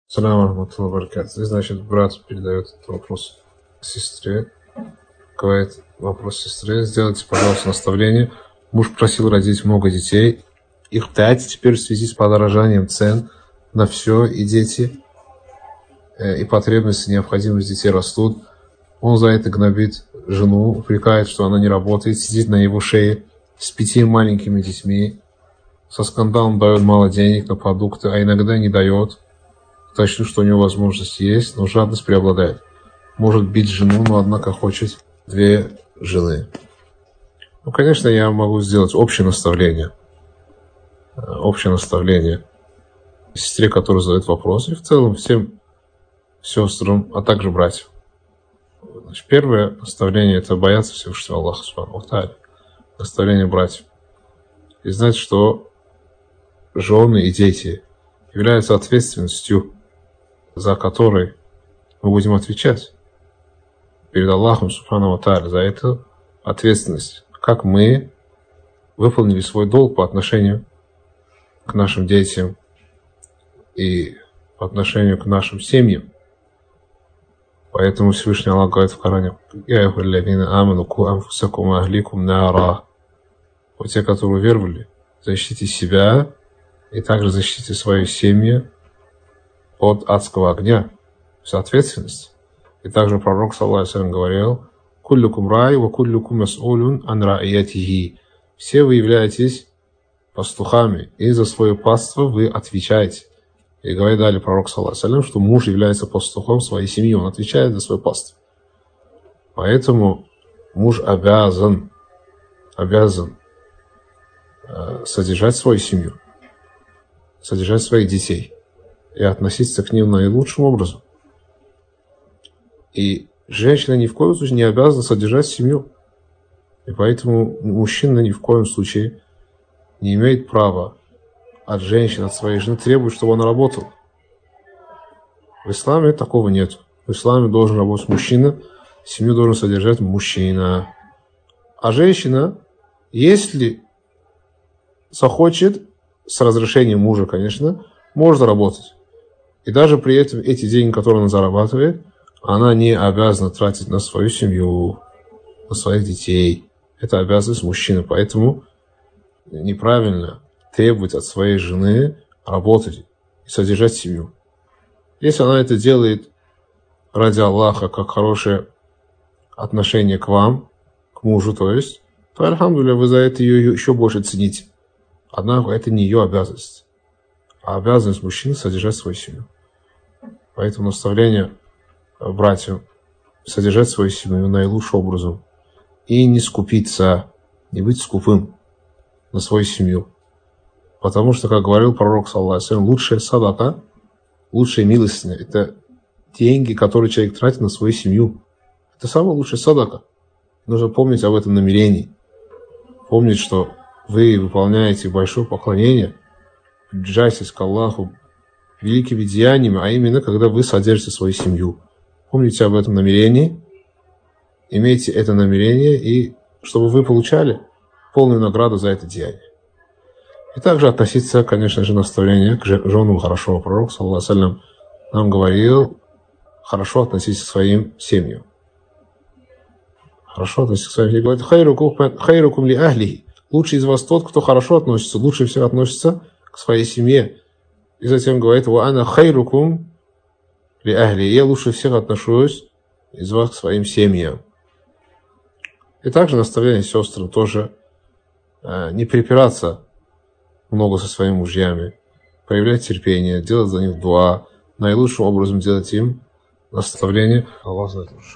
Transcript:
Салам алейкум баракат. Здесь, значит, брат передает этот вопрос сестре. Говорит, вопрос сестре. Сделайте, пожалуйста, наставление. Муж просил родить много детей. Их 5 теперь в связи с подорожанием цен на все, и дети, и потребности, необходимость детей растут. Он за это гнобит жену, упрекает, что она не работает, сидит на его шее с 5 маленькими детьми. Со скандалом дает мало денег на продукты, а иногда не дает. Точно, что у него возможность есть, но жадность преобладает. Может бить жену, но однако хочет 2 жены. Ну, конечно, я могу сделать общее наставление. Общее наставление сестре, которая задает вопрос, и в целом всем сестрам, а также братьям. Значит, первое наставление – это бояться Всевышнего Аллаха Субхану ва Тааля. Наставление братьям. И знать, что жены и дети являются ответственностью, за которой мы будем отвечать перед Аллахом Субхану ва Тааля, за эту ответственность. Как мы выполнили свой долг по отношению к нашим детям и по отношению к нашим семьям. Поэтому Всевышний Аллах говорит в Коране: «Я айюхаллазина аману ку анфусакум ва ахликум наара». Вот те, которые уверовали, защитите себя и также защитите свою семью от адского огня. Вся ответственность. И также пророк, саллаллаху алейхи ва саллям, говорил: «Куллюкум рай ва куллюкум мас'улюн ан ра'иятихи». Все вы являетесь пастухами, и за свое паство вы отвечаете. И говорит далее пророк, саллаллаху алейхи ва саллям, что муж является пастухом своей семьи, он отвечает за свое паство. Поэтому муж обязан содержать свою семью, содержать своих детей и относиться к ним наилучшим образом. И женщина ни в коем случае не обязана содержать семью. И поэтому мужчина ни в коем случае не имеет права от женщины, от своей жены требовать, чтобы она работала. В исламе такого нет. В исламе должен работать мужчина, семью должен содержать мужчина. А женщина, если захочет, с разрешения мужа, конечно, может работать. И даже при этом эти деньги, которые она зарабатывает, она не обязана тратить на свою семью, на своих детей. Это обязанность мужчины. Поэтому неправильно требовать от своей жены работать и содержать семью. Если она это делает ради Аллаха, как хорошее отношение к вам, к мужу, то альхамдулилля, вы за это ее еще больше цените. Однако это не ее обязанность, а обязанность мужчины содержать свою семью. Поэтому наставление братьям содержать свою семью наилучшим образом и не скупиться, не быть скупым на свою семью. Потому что, как говорил пророк, саллаллаху алейхи ва саллям, лучшая садака, лучшая милостиня – это деньги, которые человек тратит на свою семью. Это самая лучшая садака. Нужно помнить об этом намерении. Помнить, что вы выполняете большое поклонение, приближаетесь к Аллаху великими деяниями, а именно, когда вы содержите свою семью. Помните об этом намерении, имейте это намерение, и чтобы вы получали полную награду за это деяние. И также относиться, конечно же, наставление к женам хорошо. Пророк, саллаллаху алейхи ва саллям, нам говорил: хорошо относиться к своим семьям. Хорошо относиться к своим семьям. Говорит: хайрукум ли ахлихи. Лучший из вас тот, кто хорошо относится, лучше всего относится к своей семье. И затем говорит: ва ана хайрукум ли ахли. Я лучше всех отношусь из вас к своим семьям. И также наставление сестрам тоже не припираться много со своими мужьями, проявлять терпение, делать за них дуа, наилучшим образом делать им наставление. Аллах знает лучше.